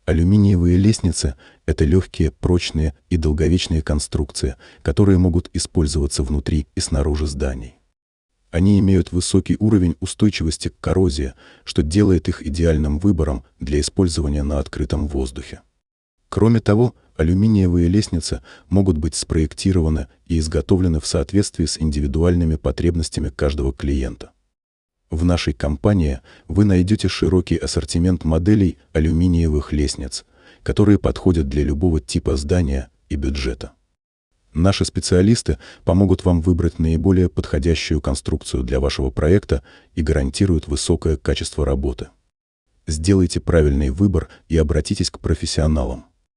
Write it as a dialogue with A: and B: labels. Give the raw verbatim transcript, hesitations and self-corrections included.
A: Алюминиевые лестницы – это легкие, прочные и долговечные конструкции, которые могут использоваться внутри и снаружи зданий. Они имеют высокий уровень устойчивости к коррозии, что делает их идеальным выбором для использования на открытом воздухе. Кроме того, алюминиевые лестницы могут быть спроектированы и изготовлены в соответствии с индивидуальными потребностями каждого клиента. В нашей компании вы найдете широкий ассортимент моделей алюминиевых лестниц, которые подходят для любого типа здания и бюджета. Наши специалисты помогут вам выбрать наиболее подходящую конструкцию для вашего проекта и гарантируют высокое качество работы. Сделайте правильный выбор и обратитесь к профессионалам.